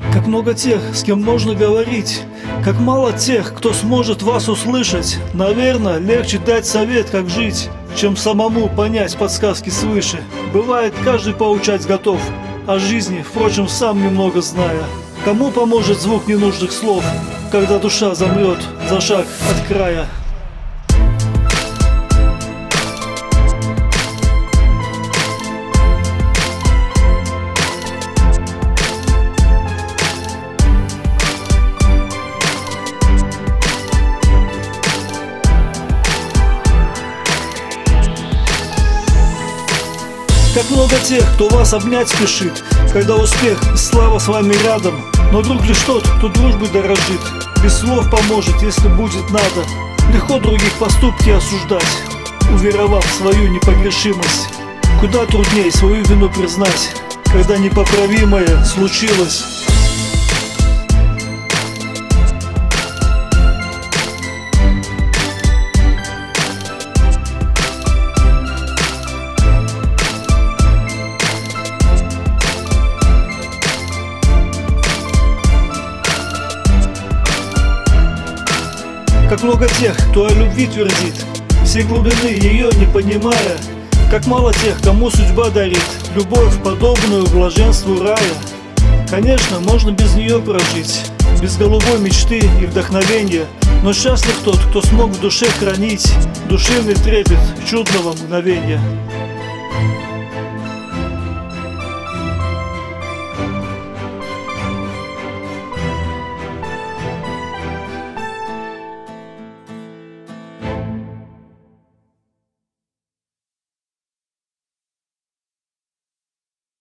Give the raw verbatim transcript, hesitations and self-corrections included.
Как много тех, с кем можно говорить, как мало тех, кто сможет вас услышать. Наверное, легче дать совет, как жить, чем самому понять подсказки свыше. Бывает, каждый поучать готов, о жизни, впрочем, сам немного зная. Кому поможет звук ненужных слов, когда душа замрет за шаг от края? Как много тех, кто вас обнять спешит, когда успех и слава с вами рядом. Но друг лишь тот, кто дружбой дорожит, без слов поможет, если будет надо. Легко других поступки осуждать, уверовав в свою непогрешимость. Куда трудней свою вину признать, когда непоправимое случилось. Как много тех, кто о любви твердит, все глубины ее не понимая. Как мало тех, кому судьба дарит любовь, подобную блаженству рая. Конечно, можно без нее прожить, без голубой мечты и вдохновения, но счастлив тот, кто смог в душе хранить душевный трепет чудного мгновения.